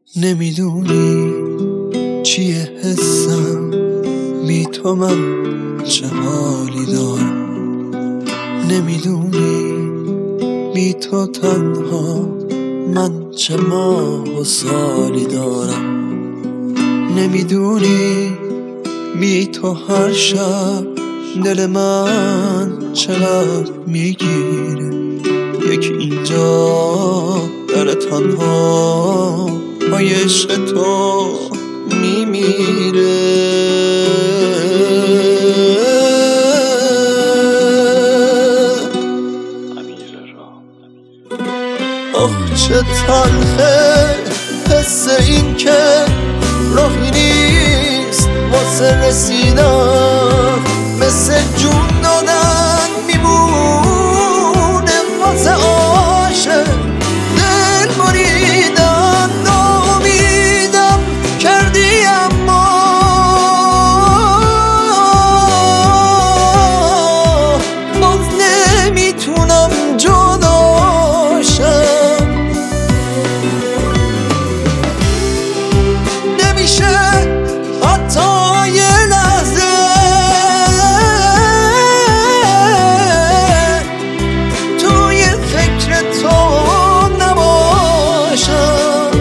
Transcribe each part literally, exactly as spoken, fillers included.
نمیدونی چیه حسم، بی تو من چه حالی دارم. نمیدونی بی تو تنها من چه ماه و سالی دارم. نمیدونی بی تو هر شب دل من چقدر میگیره. یکی اینجا در تنها پای عشق تو میمیره. آخ چه تلخه حس این که راهی نیست واسه رسیدن، مثل جون دادن میمونه واسه عاشق. دل بریدم نامیدم کردی اما باز نمیتونم جداشم. نمیشه حتی یه لحظه توی فکر تو نباشم.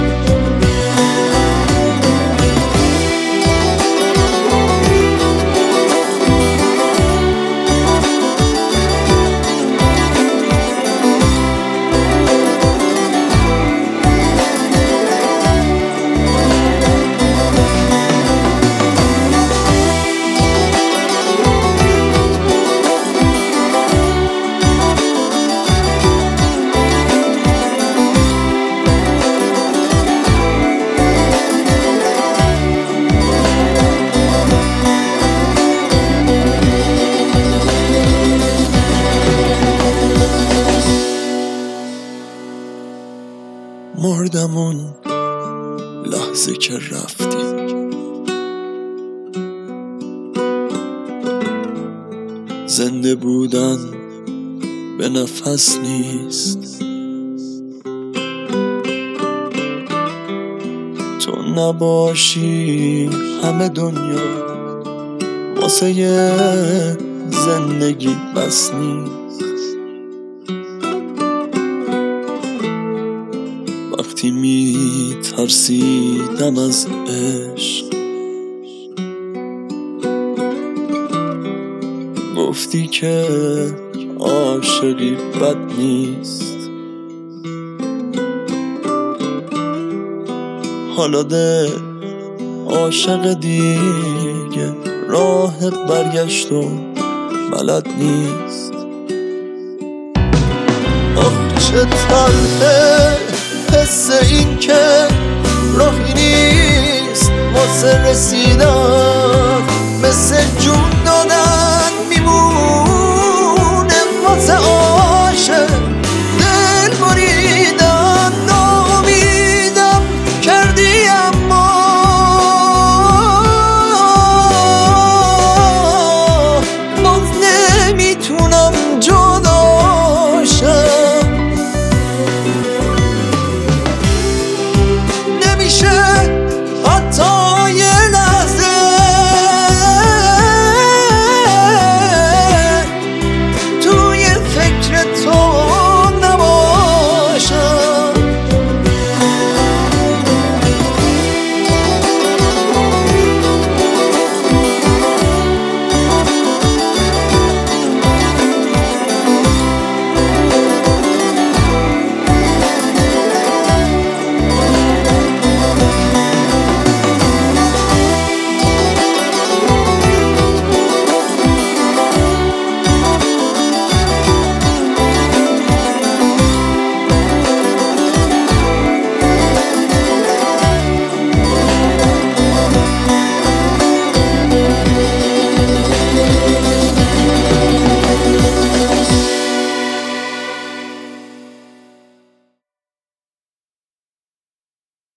مردم اون لحظه که رفتی، زنده بودن به نفس نیست. تو نباشی همه دنیا واسه یه زندگی بس نیست. وقتی می ترسیدم از عشق گفتی که عاشقی بد نیست. حالا ده عاشق دیگه راه برگشت و بلد نیست. آخ چه تلخه حس این که راهی نیست واسه رسیدن، مثل جون